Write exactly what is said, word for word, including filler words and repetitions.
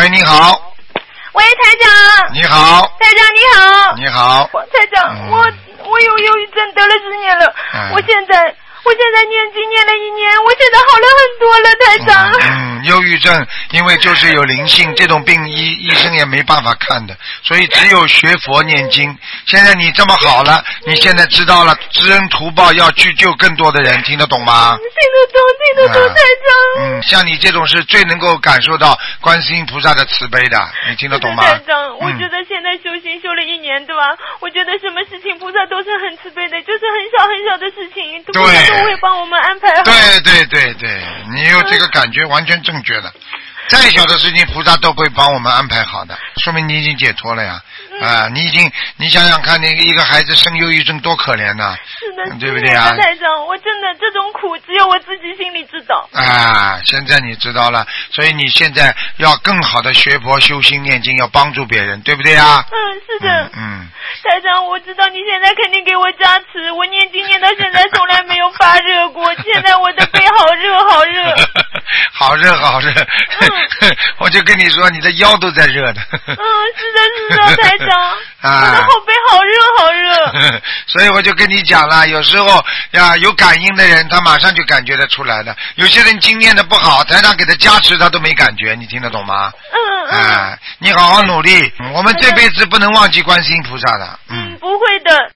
喂，你好。 喂，台长。 你好。 台长你好。 你好。 台长，嗯、我我有忧郁症得了十年了，嗯、我现在。我现在念经念了一年，我现在好了很多了，台长。 嗯，忧郁症因为就是有灵性，这种病医医生也没办法看的，所以只有学佛念经。现在你这么好了，你现在知道了知恩图报，要去救更多的人，听得懂吗？ 听得懂，听得懂，台长。 嗯，像你这种是最能够感受到观世音菩萨的慈悲的，你听得懂吗？ 台长，我觉得现在修行修了一年，对吧？我觉得什么事情菩萨都是很慈悲的，就是很小很小的事情，菩萨都会帮我们安排好。 对对对对，你有这个感觉完全正确的。再小的事情菩萨都会帮我们安排好的，说明你已经解脱了呀。嗯、啊，你已经，你想想看，那个一个孩子生忧郁症多可怜呐、啊， 是的， 对不对啊？ 台长，我真的这种苦只有我自己心里知道。 啊，现在你知道了，所以你现在要更好的学佛修心念经，要帮助别人，对不对啊？ 嗯，是的。 嗯。嗯台长，我知道你现在肯定给我加持，我念经念到现在从来没有发热过，现在我的背好热好热。 好热好热，嗯、我就跟你说，你的腰都在热的。 嗯，是的，是的，台长， 啊、 我的后背好热好热。 所以我就跟你讲了，有时候呀，有感应的人，他马上就感觉得出来的。有些人经验的不好，台长给他加持，他都没感觉，你听得懂吗？ 嗯嗯。 啊，你好好努力，我们这辈子不能忘记观世音菩萨的。 嗯，不会的。